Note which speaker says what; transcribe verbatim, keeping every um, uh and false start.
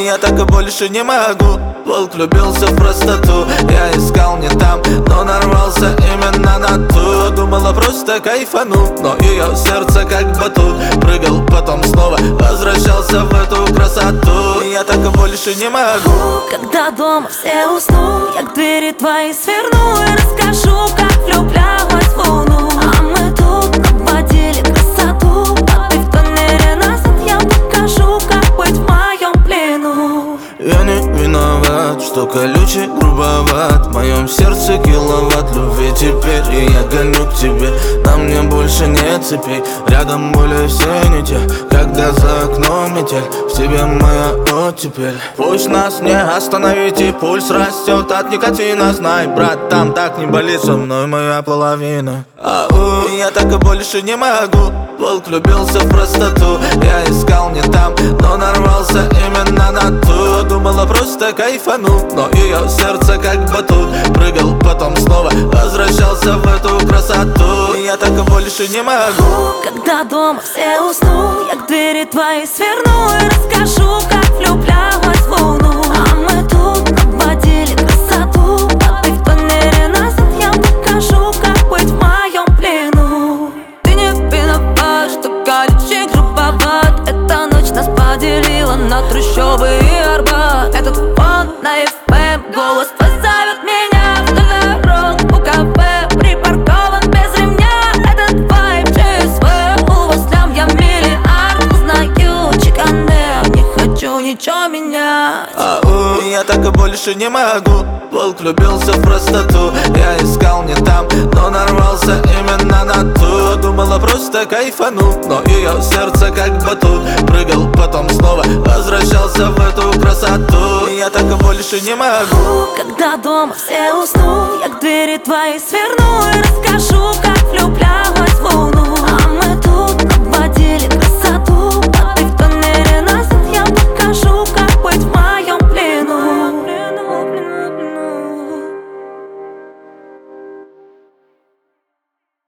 Speaker 1: Я так и больше не могу. Волк влюбился в простоту. Я искал не там, но нарвался именно на ту. Думала просто кайфану, но ее сердце как батут. Прыгал, потом снова возвращался в эту красоту. Я так и больше не могу.
Speaker 2: Когда дома все уснут, я к двери твоей сверну и расскажу, как влюблялась в луну. А мы тут обводили красоту, а ты в тоннеле назад. Я покажу, как быть в моем плену.
Speaker 1: Я не виноват, что колючий, грубоват. В моем сердце киловатт любви теперь, и я гоню к тебе. На мне больше нет цепей, рядом более все не те. Когда за окном метель, в тебе моя оттепель. Пусть нас не остановить, и пульс растет от никотина. Знай, брат, там так не болит, со мной моя половина. Ау, я так и больше не могу. Волк влюбился в простоту. Я искал не там, но нарвался именно на ту. Думала просто кайфану, но ее сердце как батут. Прыгал, потом снова возвращался в эту красоту. Я так и больше не могу.
Speaker 2: Когда дома все уснут, я к двери твоей сверну и расскажу, как влюблялась в луну. А мы тут обводили красоту, а ты в тоннеле назад. Я покажу, как быть в моем плену. Ты не виноват, что колючий, грубоват. Эта ночь нас поделила на трущобы и Арбат. Этот фон на эф эм, голос твой зовет меня в дорог. У кафе припаркован без ремня. Этот вайб джи эс ви, у вас лям я миллиард. Узнаю чеканер, не хочу ничего менять.
Speaker 1: Ау, я так и больше не могу. Волк влюбился в простоту. Я искал не там, но нарвался именно на ту. Думала просто кайфану, но ее сердце как батут. Прыгал, потом снова возвращался в эту красоту. Я так и больше не могу.
Speaker 2: Когда дома все уснут, я к двери твоей сверну и расскажу, как влюблялась в луну. А мы тут обводили красоту.